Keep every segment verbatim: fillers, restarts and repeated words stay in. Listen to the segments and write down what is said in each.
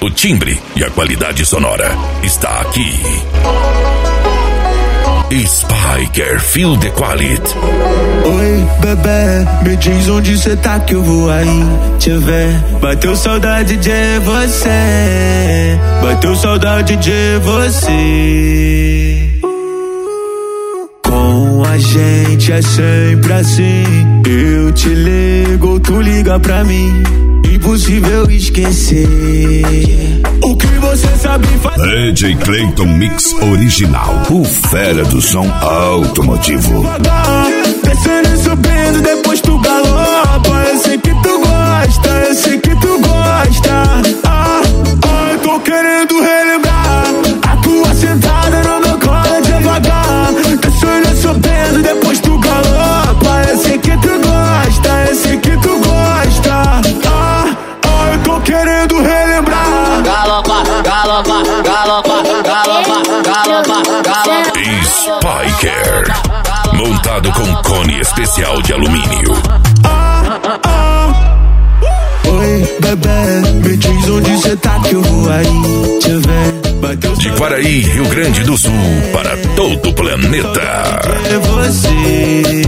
O timbre e a qualidade sonora está aqui. Spiker, feel the quality. Oi, bebê, me diz onde cê tá que eu vou aí te ver. Bateu saudade de você, bateu saudade de você. Com a gente é sempre assim, eu te ligo, tu liga pra mim. Impossível esquecer o que você sabe fazer. D J Clayton Mix Original, o fera do som automotivo. Descendo e subindo, depois tu galopa. Eu sei que tu gosta, eu sei que tu gosta. Ah, ah, eu tô querendo relembrar a tua sentada no meu colo devagar. Descendo e subindo, depois tu galopa. Eu sei que tu gosta, eu sei que tu gosta. Tô querendo relembrar. Galopa, galopa, galopa, galopa, galopa, galopa. Spiker, montado com cone especial de alumínio. Ah, ah. Oi, bebê, me diz onde cê tá que eu vou aí te ver. Bateu de Quaraí, Rio Grande do Sul, para todo o planeta. É você.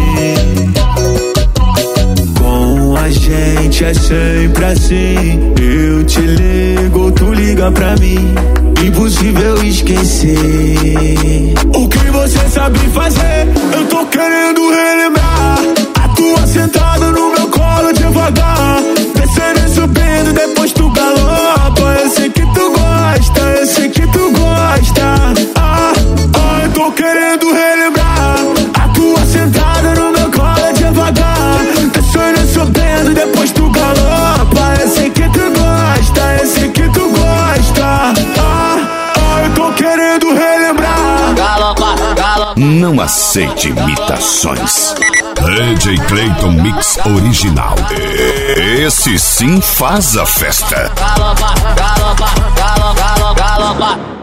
A gente é sempre assim, eu te ligo, tu liga pra mim. Impossível esquecer o que você sabe fazer. Eu tô querendo relembrar a tua sentada no meu colo devagar. Descendo e subindo, depois tu galopa. Eu sei que tu gosta, eu sei que tu gosta. Ah, ah, eu tô querendo relembrar a tua sentada no meu colo devagar. Descendo e subindo, depois tu galopa. Eu sei que tu gosta, eu sei que tu gosta. Ah, ah, eu tô querendo relembrar. Galopa, galopa. Não aceite imitações. D J Clayton Mix Original. Esse sim faz a festa. Galopa, galopa, galopa, galopa, galopa.